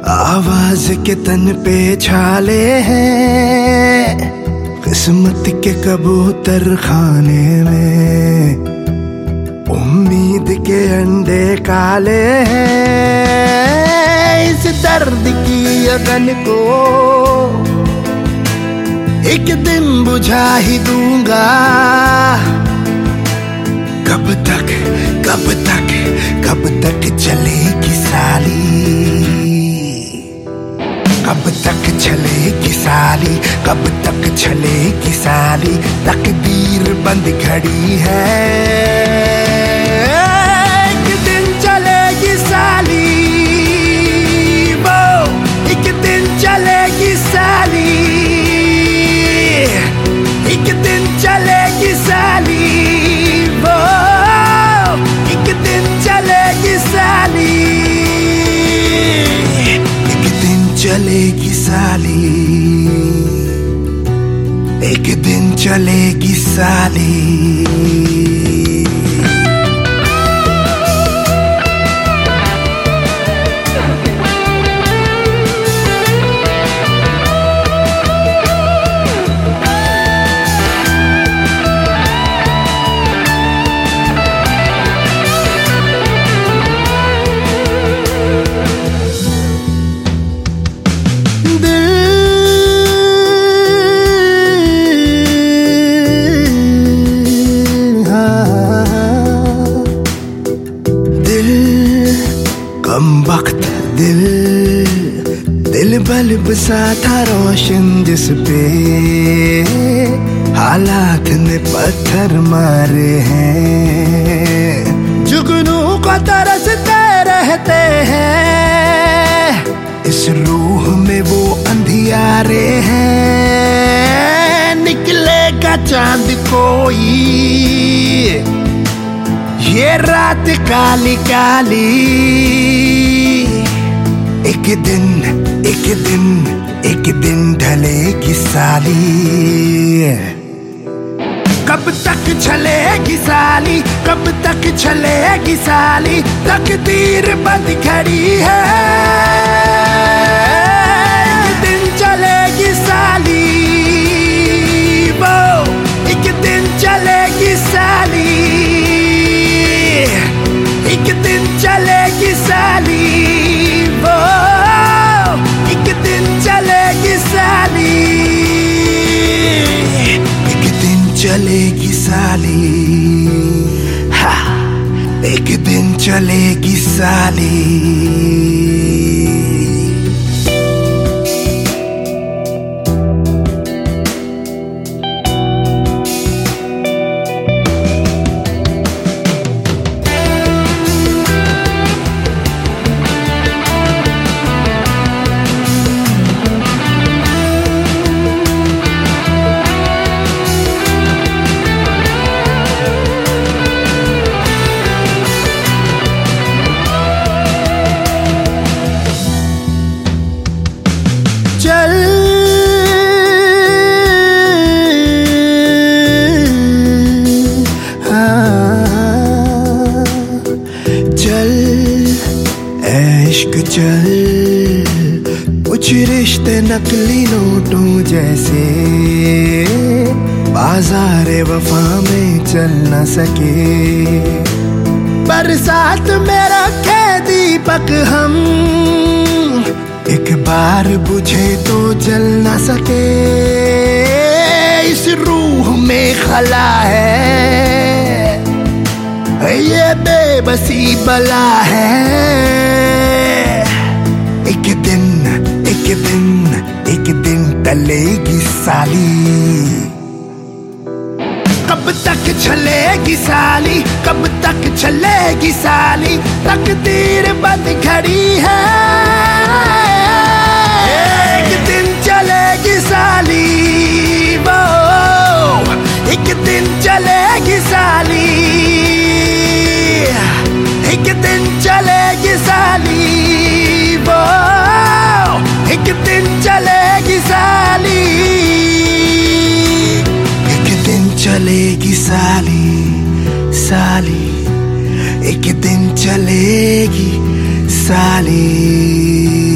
आवाज के तन पे छाले हैं, किस्मत के कबूतर खाने में उम्मीद के अंडे काले हैं। इस दर्द की अगन को एक दिन बुझा ही दूंगा। कब तक कब तक कब तक चलेगी साली, कब तक चलेगी साली, कब तक चलेगी साली। तकदीर बंद खड़ी है, एक दिन चलेगी साली, वो एक दिन चलेगी साली, एक दिन चलेगी साली, वो एक दिन चलेगी साली, एक दिन चलेगी साली, एक दिन चलेगी साली। कम वक्त दिल बल्ब सा था रोशन, जिस पे हालात ने पत्थर मारे हैं। जुगनू को तरसते रहते हैं, इस रूह में वो अंधियारे हैं। निकलेगा चांद कोई, ये रात काली काली। एक दिन एक दिन एक दिन ढलेगी साली, कब तक चलेगी साली, कब तक चलेगी साली। तकदीर बंद खड़ी है, एक दिन चलेगी साली, वो एक दिन चलेगी साली, एक दिन चलेगी साली, वो एक दिन चलेगी साली, एक दिन चलेगी साली, हा एक दिन चलेगी साली। चल चल इश्क चल, कुछ रिश्ते नकली नोटों जैसे बाजार वफा में चल न सके। बरसात में रखे दीपक हम, एक बार बुझे तो जल न सके। इस रूह में खला है, ये बेबसी बला है। एक दिन एक दिन एक दिन टलेगी साली, कब तक चलेगी साली, कब तक चलेगी साली। तकदीर बंद खड़ी है, एक दिन चलेगी साली, वो एक दिन चलेगी साली, एक दिन चलेगी साली, वो एक दिन चलेगी साली, एक दिन चलेगी साली साली, एक दिन चलेगी साली।